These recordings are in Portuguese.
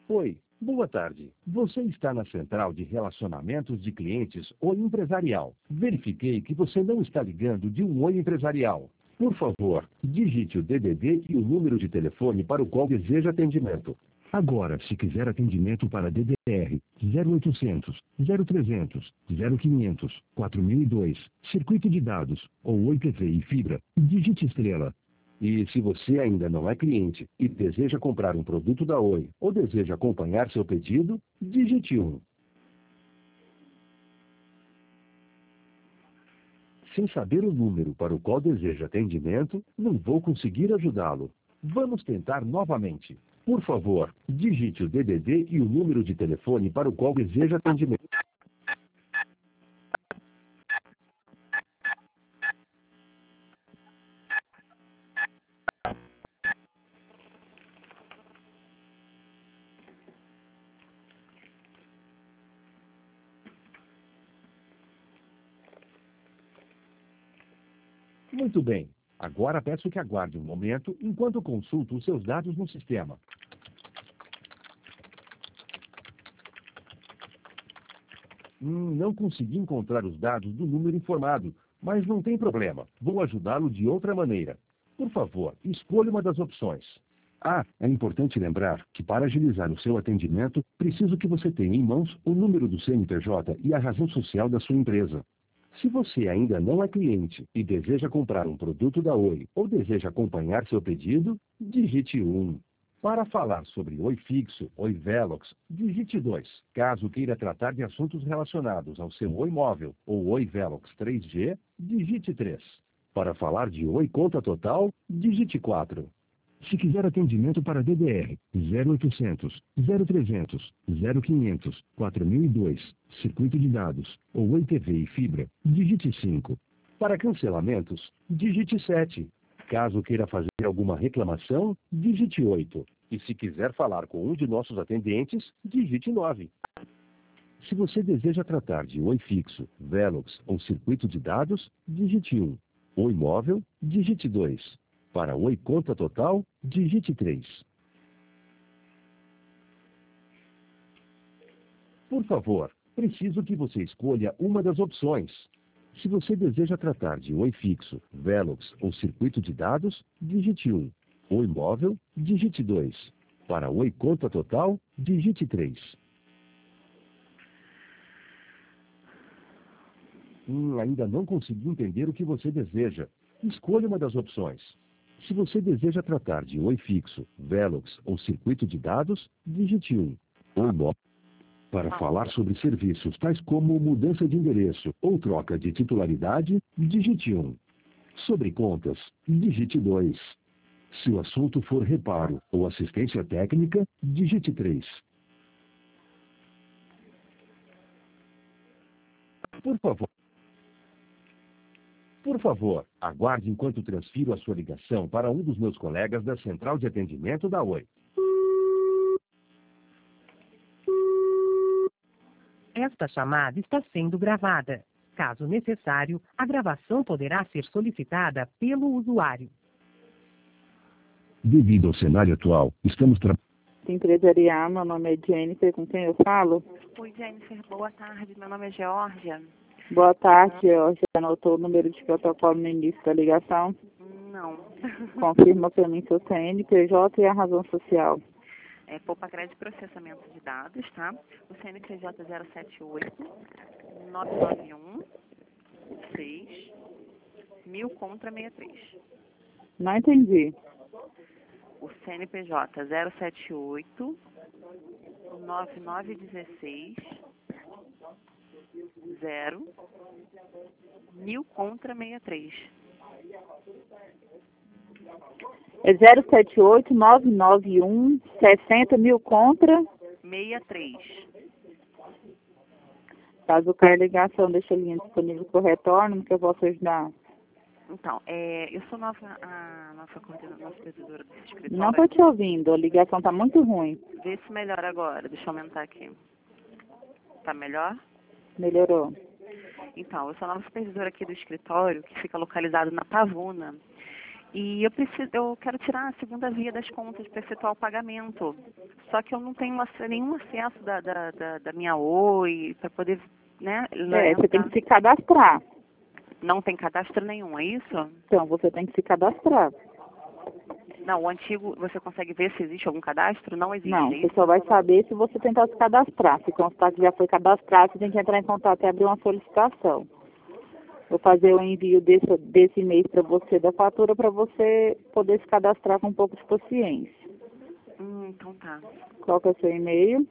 Oi, boa tarde. Você está na Central de Relacionamentos de Clientes Oi Empresarial. Verifiquei que você não está ligando de um Oi Empresarial. Por favor, digite o DDD e o número de telefone para o qual deseja atendimento. Agora, se quiser atendimento para DDR 0800, 0300, 0500, 4002, circuito de dados ou Oi TV e fibra, digite estrela. E se você ainda não é cliente e deseja comprar um produto da Oi ou deseja acompanhar seu pedido, digite 1. Sem saber o número para o qual deseja atendimento, não vou conseguir ajudá-lo. Vamos tentar novamente. Por favor, digite o DDD e o número de telefone para o qual deseja atendimento. Muito bem. Agora peço que aguarde um momento enquanto consulto os seus dados no sistema. Não consegui encontrar os dados do número informado, mas não tem problema. Vou ajudá-lo de outra maneira. Por favor, escolha uma das opções. É importante lembrar que para agilizar o seu atendimento, preciso que você tenha em mãos o número do CNPJ e a razão social da sua empresa. Se você ainda não é cliente e deseja comprar um produto da Oi ou deseja acompanhar seu pedido, digite 1. Para falar sobre Oi Fixo, Oi Velox, digite 2. Caso queira tratar de assuntos relacionados ao seu Oi Móvel ou Oi Velox 3G, digite 3. Para falar de Oi Conta Total, digite 4. Se quiser atendimento para DDR 0800, 0300, 0500, 4002, circuito de dados ou Oi TV e fibra, digite 5. Para cancelamentos, digite 7. Caso queira fazer alguma reclamação, digite 8. E se quiser falar com um de nossos atendentes, digite 9. Se você deseja tratar de Oi Fixo, Velox ou circuito de dados, digite 1. Oi Móvel, digite 2. Para Oi Conta Total, digite 3. Por favor, preciso que você escolha uma das opções. Se você deseja tratar de Oi Fixo, Velox ou circuito de dados, digite 1. Oi Móvel, digite 2. Para Oi Conta Total, digite 3. Ainda não consegui entender o que você deseja. Escolha uma das opções. Se você deseja tratar de Oi Fixo, Velox ou circuito de dados, digite 1. Oi Móvel. Para falar sobre serviços tais como mudança de endereço ou troca de titularidade, digite 1. Sobre contas, digite 2. Se o assunto for reparo ou assistência técnica, digite 3. Por favor, aguarde enquanto transfiro a sua ligação para um dos meus colegas da Central de Atendimento da Oi. Esta chamada está sendo gravada. Caso necessário, a gravação poderá ser solicitada pelo usuário. Devido ao cenário atual, estamos trabalhando. Empresarial, meu nome é Jennifer, com quem eu falo? Oi, Jennifer, boa tarde. Meu nome é Geórgia. Boa tarde, Geórgia. Anotou o número de protocolo no início da ligação? Não. Confirma para mim seu CNPJ e a razão social. É Poupa Crédito Processamento de Dados, tá? O CNPJ 078 991 6 1000 contra 63. Não entendi. O CNPJ 078 9916 0 1000 contra 63. É 078-991 60.000 contra 63. Caso caia a ligação, deixa a linha disponível para o retorno, que eu posso ajudar. Então, eu sou a nossa coordenadora, nossa supervisora desse escritório. Não estou te ouvindo, a ligação está muito ruim. Vê se melhora agora. Deixa eu aumentar aqui. Tá melhor? Melhorou. Então, eu sou a nova supervisora aqui do escritório, que fica localizado na Pavuna. E eu quero tirar a segunda via das contas para efetuar o pagamento. Só que eu não tenho nenhum acesso da minha Oi para poder, né? Você tem que se cadastrar. Não tem cadastro nenhum, é isso? Então, você tem que se cadastrar. Não, o antigo, você consegue ver se existe algum cadastro? Não existe, Não, é você isso? só vai saber se você tentar se cadastrar. Se constar que já foi cadastrado, você tem que entrar em contato e abrir uma solicitação. Vou fazer o envio desse mês para você, da fatura, para você poder se cadastrar com um pouco de paciência. Então tá. Qual que é o seu e-mail?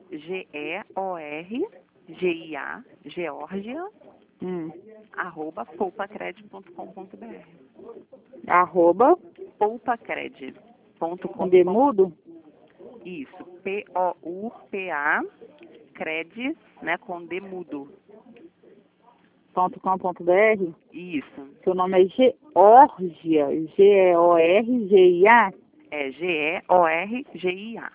GEORGIA, Geórgia, @poupacred.com.br. Arroba? Poupacred.com. Com demudo? Isso, POUPA, cred, né, com demudo. .com.br? Isso. Seu nome é Geórgia, Georgia? É GEORGIA.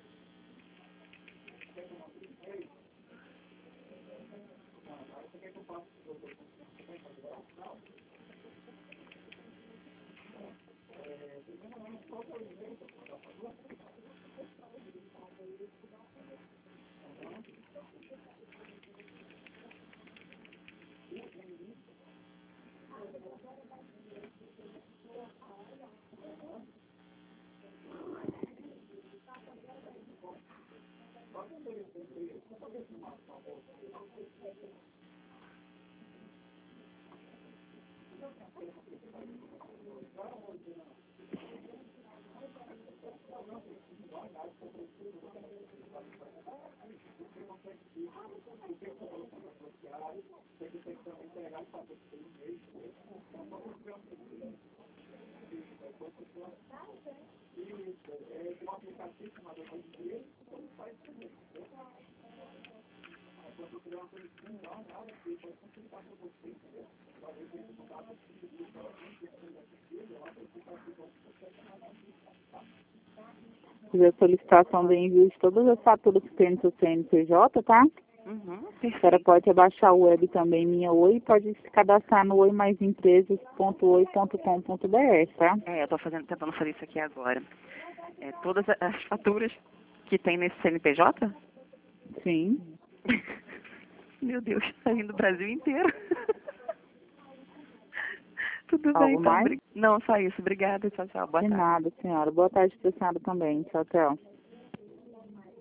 Fazer a solicitação do envio de todas as faturas que tem no seu CNPJ, tá? A senhora pode abaixar o web também, Minha Oi, e pode se cadastrar no oimaisempresas.oi.com.br, tá? Eu tô tentando fazer isso aqui agora. Todas as faturas que tem nesse CNPJ? Sim. Meu Deus, tá indo o Brasil inteiro. Tudo bem, Algo então. mais? Não, só isso. Obrigada. Tchau, tchau. Boa De tarde. nada, senhora. Boa tarde para a senhora também. Tchau, tchau.